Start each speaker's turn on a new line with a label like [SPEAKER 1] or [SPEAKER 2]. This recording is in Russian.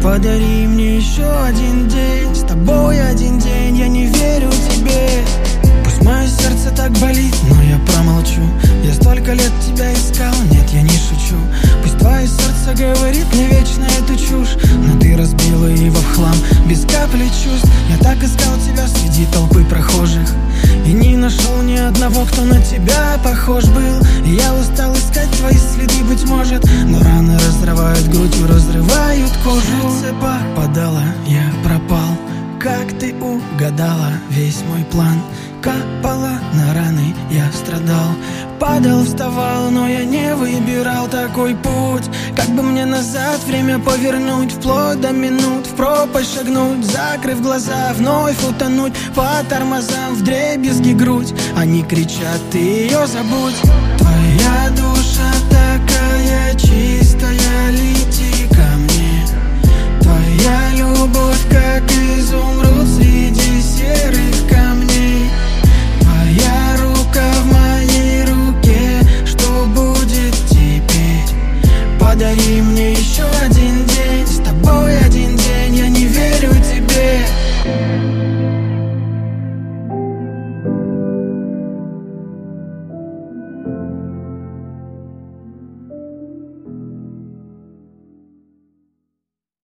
[SPEAKER 1] Подари мне еще один день, с тобой один день, я не верю тебе. Пусть мое сердце так болит, но я промолчу. Я столько лет тебя искал, нет, я не шучу. Пусть твое сердце говорит мне вечно эту чушь, но ты разбила его в хлам, без капли чувств. Я так искал тебя среди толпы прохожих и не нашел ни одного, кто на тебя похож был. И я устал искать твои следы, быть может, но раны разрывают грудь и разрывают кожу. Сердце попадало, я пропал, как ты угадала весь мой план. Капала на раны, я страдал, падал, вставал, но я не выбирал такой путь. Как бы мне назад время повернуть, вплоть до минут, в пропасть шагнуть, закрыв глаза, вновь утонуть по тормозам, вдребезги грудь. Они кричат, ты ее забудь. Твоя душа такая чистая, летит